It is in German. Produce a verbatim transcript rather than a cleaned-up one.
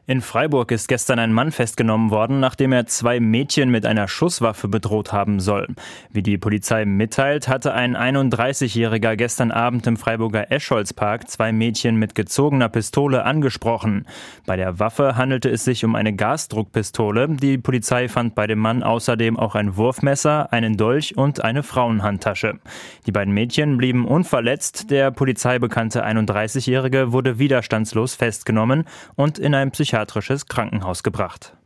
In Freiburg ist gestern ein Mann festgenommen worden, nachdem er zwei Mädchen mit einer Schusswaffe bedroht haben soll. Wie die Polizei mitteilt, hatte ein einunddreißigjähriger gestern Abend im Freiburger Escholzpark zwei Mädchen mit gezogener Pistole angesprochen. Bei der Waffe handelte es sich um eine Gasdruckpistole. Die Polizei fand bei dem Mann außerdem auch ein Wurfmesser, einen Dolch und eine Frauenhandtasche. Die beiden Mädchen blieben unverletzt. Der Polizei bekannte einunddreißigjährige wurde widerstandslos festgenommen und in ein psychiatrisches Krankenhaus gebracht.